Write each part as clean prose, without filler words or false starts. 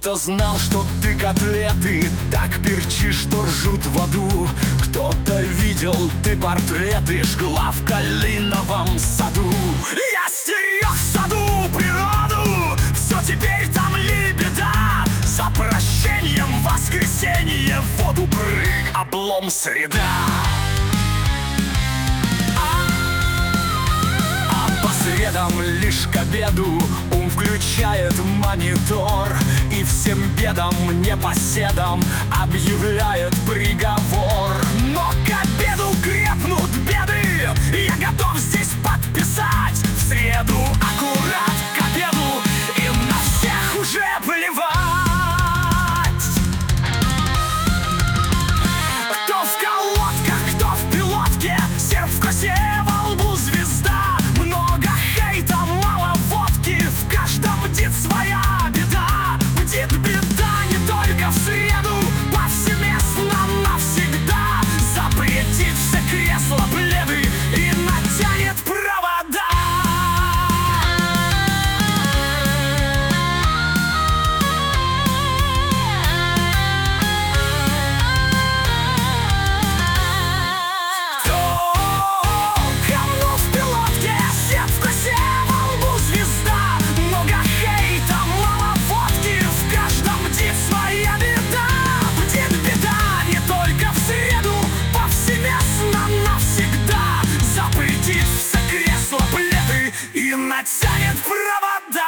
Кто-то знал, что ты котлеты так перчишь, что ржут в аду. Кто-то видел, ты портреты жгла в калиновом саду. Я стерег в саду природу, все теперь там ли беда. За прощением воскресенье, в воду прыг, облом среда. По средам лишь к обеду ум включает монитор и всем бедам, непоседам объявляет приговор. Но к обеду крепнут беды, я готов здесь подписать в среду аккурат к обеду, и на всех уже плевать. Кто в колодках, кто в пилотке, серп в косе, во лбу звезда. Много хейта, мало водки, в каждом бдит своя беда. Бдит беда не только в среду, повсеместно навсегда. Запретит все кресла пледы и натянет провода. И натянет провода.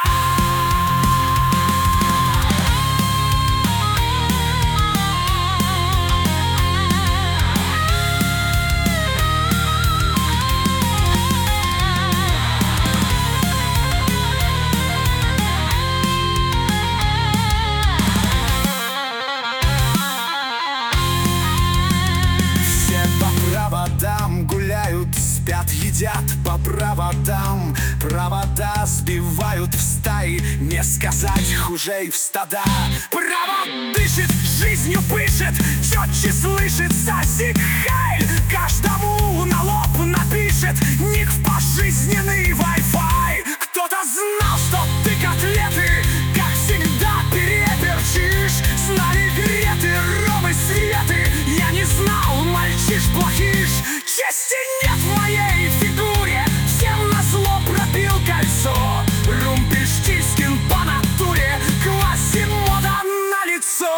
Все по проводам гуляют, спят, едят по проводам. Провода сбивают в стаи, не сказать хуже в стада. Провод дышит, жизнью пышет, четче слышится зиг-хай. Каждому на лоб напишет ник в пожизненный Wi-Fi. Кто-то знал, что ты котлеты, как всегда, переперчишь. Знали греты, ромы, светы, я не знал, мальчиш, плохиш. Чести нет в моей фигуре, всем назло пробил кольцо. Румпельштильскин по натуре, квазимода на лицо.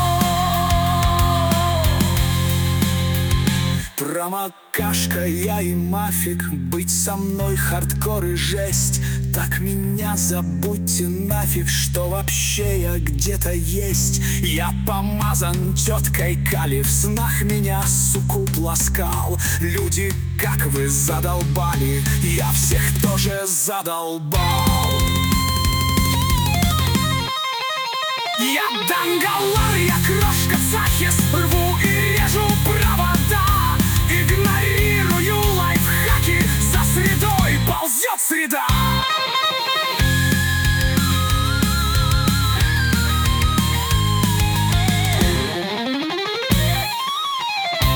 Промокашка я и мафик, быть со мной хардкор и жесть. Так меня забудьте нафиг, что вообще я где-то есть. Я помазан теткой Кали, в снах меня суку пласкал. Люди, как вы задолбали, я всех тоже задолбал. Я Дангалар, я крошка Цахис, рву